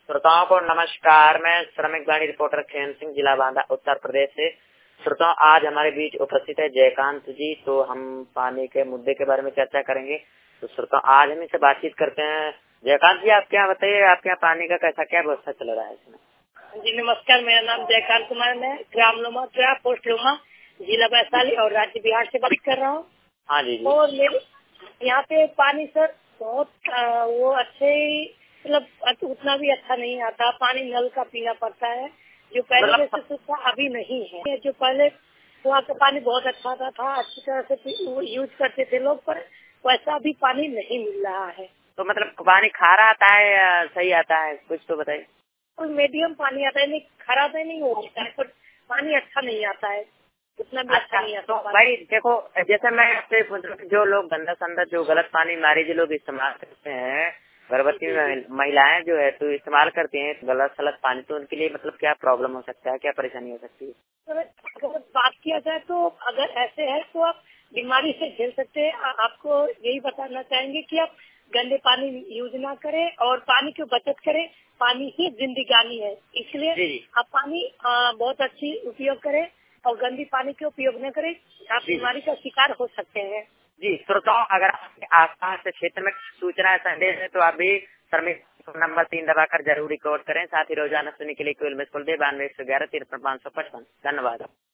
श्रोताओं को नमस्कार। मैं श्रमिक वाणी रिपोर्टर खेन सिंह, जिला बांदा, उत्तर प्रदेश से। श्रोताओं, आज हमारे बीच उपस्थित है जयकांत जी। तो हम पानी के मुद्दे के बारे में चर्चा करेंगे। तो श्रोताओं, आज हम इनसे बातचीत करते हैं। जयकांत जी, आप क्या बताइए, आपके यहाँ पानी का कैसा क्या व्यवस्था चल रहा है इसमें? जी नमस्कार, मेरा नाम जयकांत कुमार है। ग्राम लोमा, पोस्ट लोमा, जिला वैशाली और राज्य बिहार से बात कर रहा हूँ। हाँ जी जी। और मेरे यहाँ पे पानी सर बहुत वो अच्छे, मतलब उतना भी अच्छा नहीं आता। पानी नल का पीना पड़ता है, जो पहले जैसे सुविधा अभी नहीं है। जो पहले वहाँ का पानी बहुत अच्छा आता था, अच्छी तरह से यूज करते थे लोग, पर वैसा भी पानी नहीं मिल रहा है। तो मतलब पानी खारा आता है या सही आता है, कुछ तो बताइए। और मीडियम पानी आता है, नहीं खराब है, नहीं होता है, पर पानी अच्छा नहीं आता है, उतना भी अच्छा नहीं आता। तो भाई देखो, जैसे मैं आपसे पूछ रहा हूँ, जो लोग गंदा संदा जो गलत पानी जो लोग इस्तेमाल करते हैं, गर्भवती महिलाएं जो है तो इस्तेमाल करती हैं गलत सलत पानी, तो उनके लिए मतलब क्या प्रॉब्लम हो सकता है, क्या परेशानी हो सकती है? अगर बात किया जाए तो अगर ऐसे है तो आप बीमारी से झेल सकते हैं। आपको यही बताना चाहेंगे कि आप गंदे पानी यूज ना करें और पानी की बचत करें। पानी ही जिंदगानी है, इसलिए आप पानी बहुत अच्छी उपयोग करें और गंदी पानी का उपयोग न करें। आप बीमारी का शिकार हो सकते हैं। जी श्रोताओं, अगर आपके आसपास के क्षेत्र में सूचना संदेश है तो आप भी श्रमिक नंबर 3 दबाकर जरूर रिकॉर्ड करें। साथ ही रोजाना सुनने के लिए कोई मिस कॉल दे 92 111 53 555। धन्यवाद।